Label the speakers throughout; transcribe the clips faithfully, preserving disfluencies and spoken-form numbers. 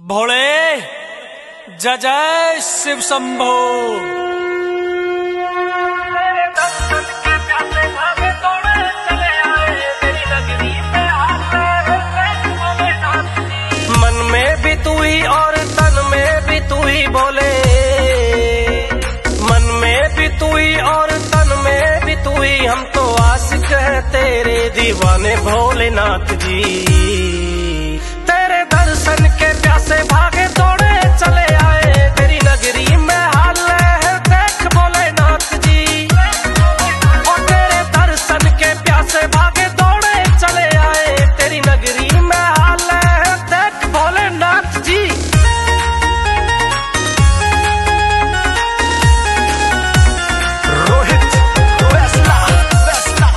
Speaker 1: भोले जय जय शिव शंभो। मन में भी तू ही और तन में भी तू ही बोले, मन में भी तू ही और तन में भी तू ही, हम तो आशिक है तेरे दीवाने भोलेनाथ जी। तेरे दर्शन के प्यासे भागे दौड़े चले आए, तेरी नगरी में हाल है देख भोलेनाथ जी। और तेरे दर्शन के प्यासे भागे दौड़े चले आए, तेरी नगरी में हाल है देख भोलेनाथ जी। रोहित फैसला फैसला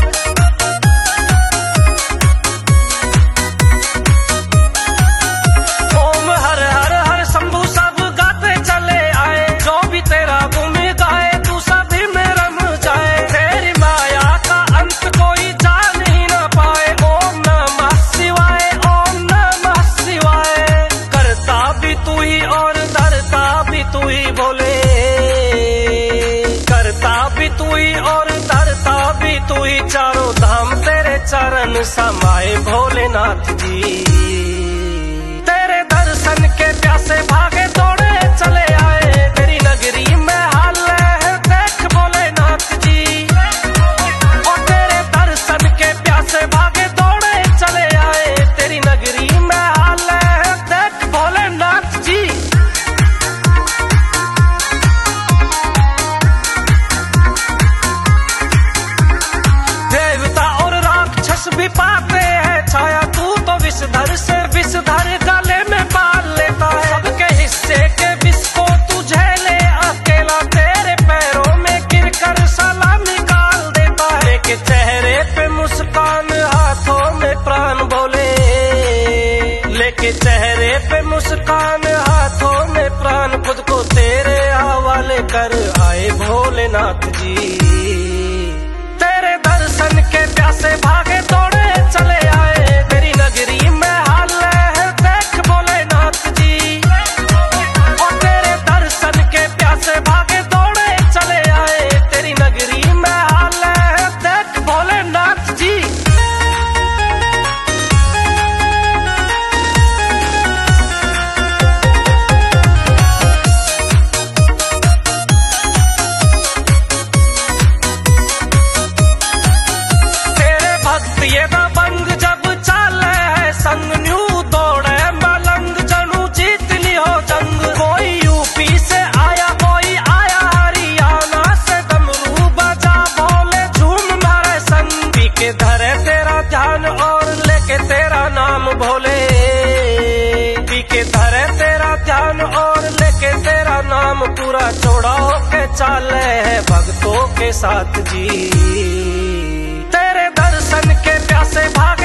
Speaker 1: ओम हर हर हर शंभू सब गाते चले आए, जो भी तेरा गुण गाए तू सभी में रम जाए। तेरी माया का अंत कोई जान ही न पाए। ओम नमः शिवाय ओम नमः शिवाय। करता भी तू ही और धरता भी तू ही भोले, करता भी तू ही और धरता भी तू ही, चारों धाम तेरे चरण समाए भोलेनाथ जी। तेरे दर्शन के प्यासे भागे दौड़े चले आए, तेरी नगरी में हाल है देख भोलेनाथ जी। और तेरे दर्शन के प्यासे भागे दौड़े चले आए, तेरी नगरी में हाल है देख भोलेनाथ जी। देवता और राक्षस भी पाते हैं छाया, तू तो विषधर से विषधर गले में पाल लेता है। सबके हिस्से के विष को तू झेले अकेला, तेरे पैरों में गिर कर सलाम निकाल देता है। लेके चेहरे पे मुस्कान हाथों में प्राण भोले, लेके चेहरे पे मुस्कान हाथों में प्राण, खुद को तेरे हवाले कर आए भोलेनाथ जी। तेरे दर्शन के प्यासे भागे दौड़े चले आए, तेरी नगरी में हाल है देख भोलेनाथ जी। और तेरे दर्शन के प्यासे भागे दौड़े चले आए, तेरी नगरी में हाल है देख भोलेनाथ जी। तेरे भक्त ये दबंग जब चाले है संग, न्यू दौड़े मलंग जनू जीत लियो जंग। कोई यूपी से आया कोई आया हरियाणा से, डमरू बजा भोले झूम मारे संग। पी के धरे तेरा ध्यान और लेके तेरा नाम भोले, पी के धरे तेरा ध्यान और लेके तेरा नाम, पूरा चौड़ा होके चाले है भक्तों के साथ जी। तेरे दर्शन के प्यासे भाग